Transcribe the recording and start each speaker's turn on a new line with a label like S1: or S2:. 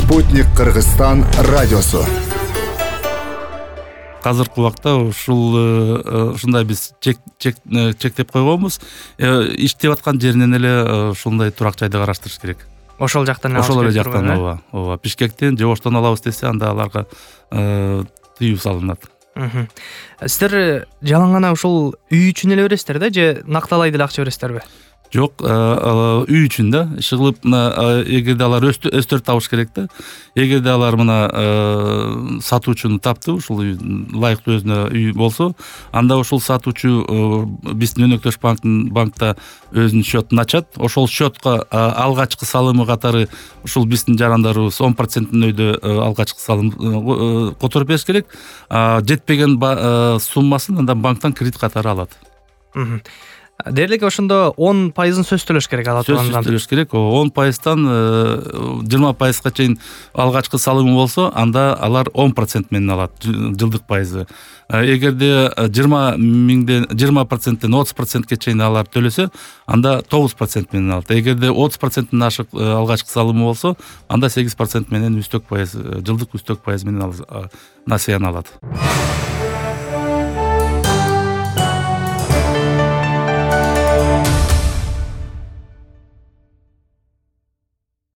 S1: Спутник Кыргызстан радиосу.
S2: Азыркы убакта ушундай биз чектеп койгонбуз. Иштеп аткан жеринен эле ушундай турак жайды караштырыш керек.
S3: Ошол жактан
S2: Ошол эле жактан ооба. Бишкектен же Оштон алабыз десе, анда аларга тыюу салынат.
S3: Сиздер жалаң гана ушул үй үчүн эле бересиздер да, же накталай деле акча бересиздерби?
S2: Жок, үй үчүн да. Ишыгылып эгерде алар өстөрүп табыш керек да. Эгерде алар сатуучуну тапты, ушул ылайыктуу өзүнө үй болсо, анда ушул сатуучу биздин өнөктөш банкта өзүнүн счетун ачат. Ошол счетко алгачкы салымы катары ушул биздин жарандарыбыз 10% өйдө алгачкы салым которуп бериш керек. Жетпеген суммасын андан банктан кредит катары алат.
S3: Дерлик ошондо 10% сөз төлөш керек ала тургандан.
S2: Сөз төлөш керек. 10%тан 20%га чейин алгачкы салымы болсо, анда алар 10% менен алат, жылдык пайызы. Эгерде 20%тен 30%ке чейин алар төлөсө, анда 9% менен алат. Эгерде 30%тен ашык алгачкы салымы болсо, анда 8% менен жылдык үстөк пайыз менен насыяны алат.